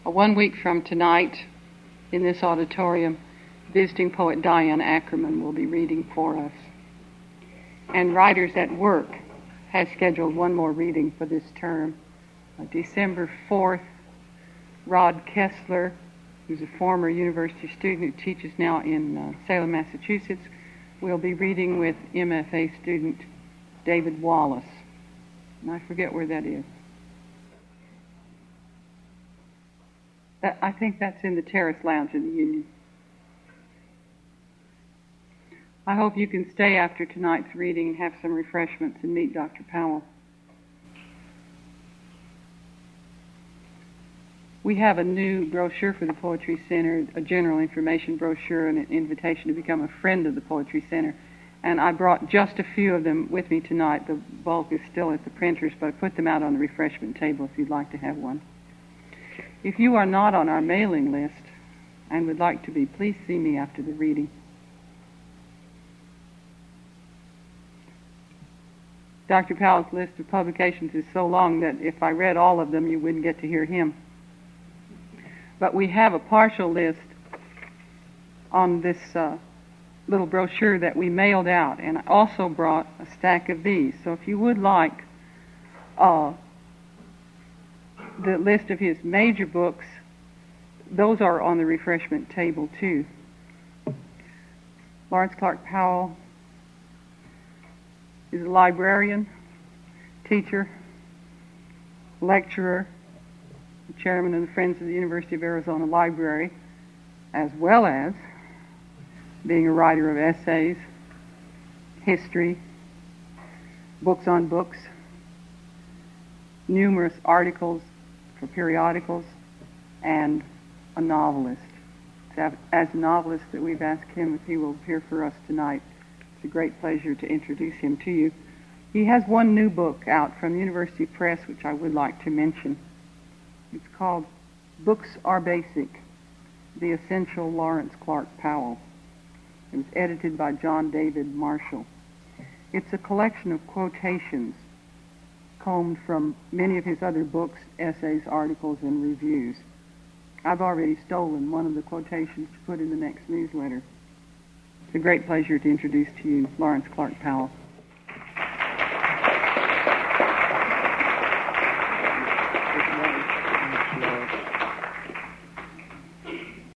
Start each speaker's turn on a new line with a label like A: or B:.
A: 1 week from tonight, in this auditorium, visiting poet Diane Ackerman will be reading for us. And Writers at Work has scheduled one more reading for this term. December 4th, Rod Kessler, who's a former university student who teaches now in Salem, Massachusetts, will be reading with MFA student David Wallace. And I forget where that is. I think that's in the Terrace Lounge in the Union. I hope you can stay after tonight's reading and have some refreshments and meet Dr. Powell. We have a new brochure for the Poetry Center, a general information brochure and an invitation to become a friend of the Poetry Center. And I brought just a few of them with me tonight. The bulk is still at the printers, but I put them out on the refreshment table if you'd like to have one. If you are not on our mailing list and would like to be, please see me after the reading. Dr. Powell's list of publications is so long that if I read all of them, you wouldn't get to hear him. But we have a partial list on this little brochure that we mailed out, and I also brought a stack of these. So if you would like the list of his major books, those are on the refreshment table too. Lawrence Clark Powell is a librarian, teacher, lecturer, chairman of the Friends of the University of Arizona Library, as well as being a writer of essays, history, books on books, numerous articles for periodicals, and a novelist. As a novelist that we've asked him if he will appear for us tonight. It's a great pleasure to introduce him to you. He has one new book out from University Press, which I would like to mention. It's called Books Are Basic, The Essential Lawrence Clark Powell. It was edited by John David Marshall. It's a collection of quotations combed from many of his other books, essays, articles, and reviews. I've already stolen one of the quotations to put in the next newsletter. It's a great pleasure to introduce to you Lawrence Clark Powell.